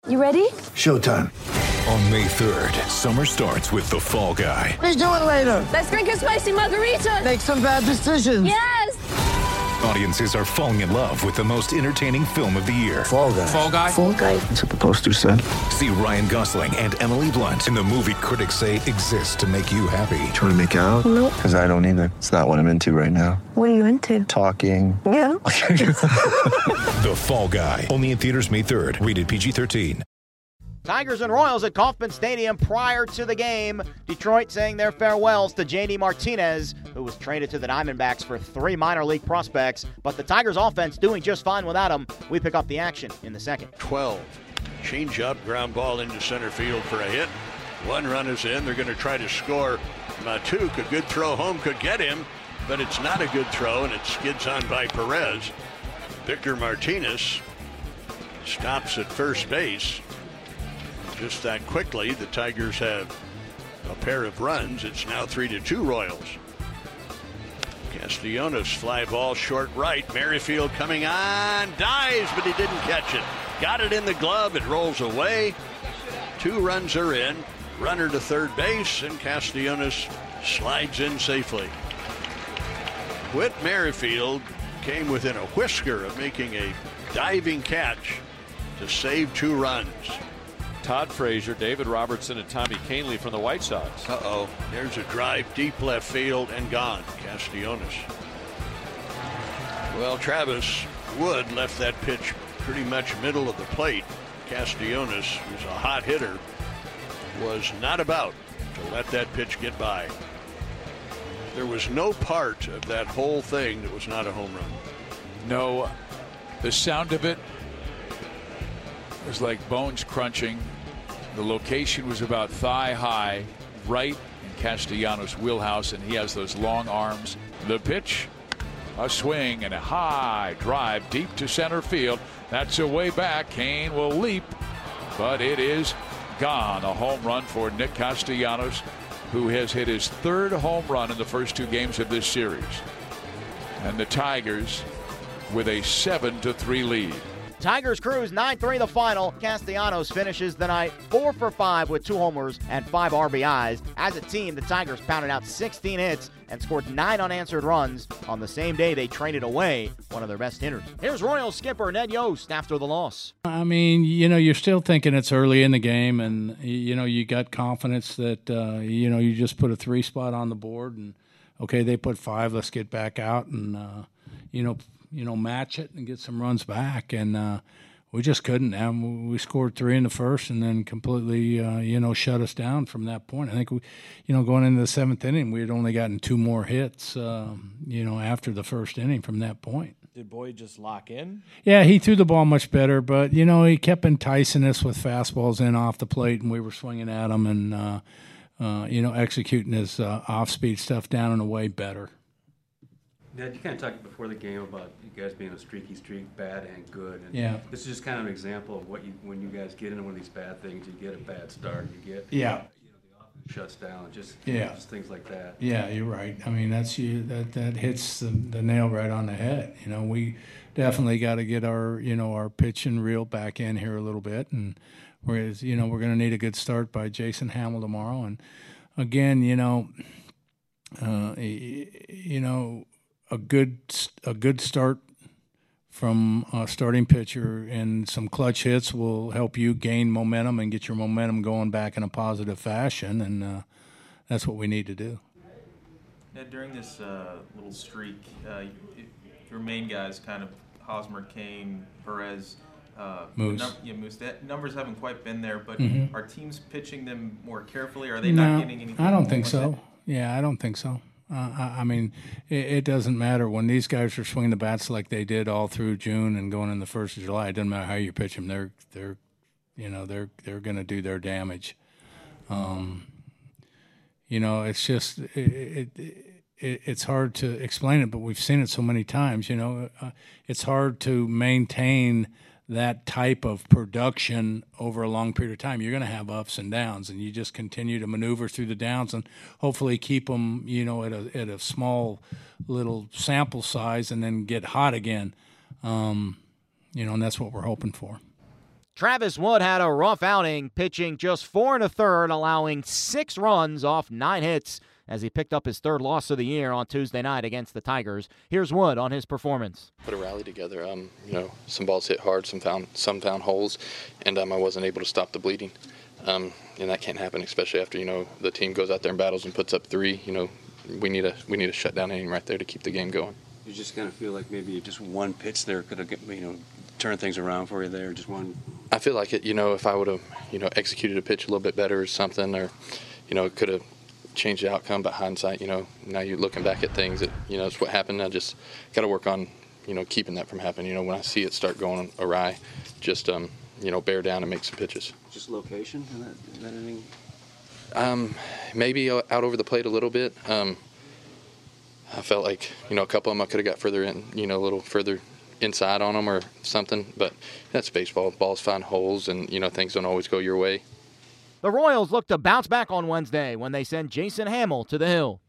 You ready? Showtime. On May 3rd, summer starts with The Fall Guy. Let's do it later. Let's drink a spicy margarita. Make some bad decisions. Yes! Audiences are falling in love with the most entertaining film of the year. Fall Guy. Fall Guy? Fall Guy. That's what the poster said. See Ryan Gosling and Emily Blunt in the movie critics say exists to make you happy. Trying to make it out? Nope. Because I don't either. It's not what I'm into right now. What are you into? Talking. Yeah. The Fall Guy. Only in theaters May 3rd. Rated PG-13. Tigers and Royals at Kauffman Stadium prior to the game. Detroit saying their farewells to J.D. Martinez, who was traded to the Diamondbacks for 3 minor league prospects. But the Tigers offense doing just fine without him. We pick up the action in the second. 12. Change up, ground ball into center field for a hit. 1 run is in. They're going to try to score. Matuk, a good throw home, could get him, but it's not a good throw, and it skids on by Perez. Victor Martinez stops at first base. Just that quickly, the Tigers have a pair of runs. It's now 3-2 Royals. Castellanos fly ball short right. Merrifield coming on, dives, but he didn't catch it. Got it in the glove. It rolls away. 2 runs are in. Runner to third base, and Castellanos slides in safely. Whit Merrifield came within a whisker of making a diving catch to save 2 runs. Todd Frazier, David Robertson, and Tommy Kahnle from the White Sox. Uh-oh. There's a drive deep left field and gone. Castellanos. Well, Travis Wood left that pitch pretty much middle of the plate. Castellanos, who's a hot hitter, was not about to let that pitch get by. There was no part of that whole thing that was not a home run. No, the sound of it was like bones crunching. The location was about thigh high, right in Castellanos' wheelhouse, and he has those long arms. The pitch, a swing and a high drive deep to center field. That's a way back. Kane will leap, but it is gone. A home run for Nick Castellanos, who has hit his 3rd home run in the first 2 games of this series. And the Tigers with a 7-3 lead. Tigers cruise 9-3 the final. Castellanos finishes the night 4 for 5 with 2 homers and 5 RBIs. As a team, the Tigers pounded out 16 hits and scored 9 unanswered runs on the same day they traded away one of their best hitters. Here's Royals skipper Ned Yost after the loss. I mean, you're still thinking it's early in the game, and, you got confidence that, you just put a 3 spot on the board, and, okay, they put 5, let's get back out and, match it and get some runs back. And we just couldn't. We scored 3 in the first and then completely, shut us down from that point. I think, going into the 7th inning, we had only gotten 2 more hits, after the first inning from that point. Did Boyd just lock in? Yeah, he threw the ball much better, but, he kept enticing us with fastballs in off the plate, and we were swinging at him and, executing his off-speed stuff down and away better. Dad, you kind of talked before the game about you guys being a streaky streak, bad and good. And yeah. This is just kind of an example of when you guys get into one of these bad things, you get a bad start, you get the offense shuts down, just things like that. Yeah, you're right. I mean, that hits the nail right on the head. We definitely got to get our pitch and reel back in here a little bit, and we're going to need a good start by Jason Hamill tomorrow. And again, a good start from a starting pitcher and some clutch hits will help you gain momentum and get your momentum going back in a positive fashion, and that's what we need to do. Now, during this little streak, your main guys, kind of Hosmer, Kane, Perez, Moose. Moose. That numbers haven't quite been there, but are teams pitching them more carefully? Are they No, not getting anything? I don't think so. Yeah, I don't think so. I mean, it doesn't matter when these guys are swinging the bats like they did all through June and going in the 1st of July. It doesn't matter how you pitch them; they're going to do their damage. It's just it's hard to explain it, but we've seen it so many times. It's hard to maintain that type of production over a long period of time. You're going to have ups and downs, and you just continue to maneuver through the downs and hopefully keep them, at a small little sample size and then get hot again. And that's what we're hoping for. Travis Wood had a rough outing, pitching just 4 1/3, allowing 6 runs off 9 hits as he picked up his 3rd loss of the year on Tuesday night against the Tigers. Here's Wood on his performance. Put a rally together. Some balls hit hard, some found holes, and I wasn't able to stop the bleeding. And that can't happen, especially after the team goes out there and battles and puts up 3. We need a shutdown inning right there to keep the game going. You just kind of feel like maybe just one pitch there could have turned things around for you there. Just one. I feel like it. If I would have executed a pitch a little bit better or something, or it could have changed the outcome. But hindsight, now you're looking back at things. It's what happened. I just got to work on keeping that from happening. When I see it start going awry, just bear down and make some pitches. Just location in that inning? Maybe out over the plate a little bit. I felt like, a couple of them I could have got further in, a little further inside on them or something. But that's baseball. Balls find holes and, things don't always go your way. The Royals look to bounce back on Wednesday when they send Jason Hamill to the hill.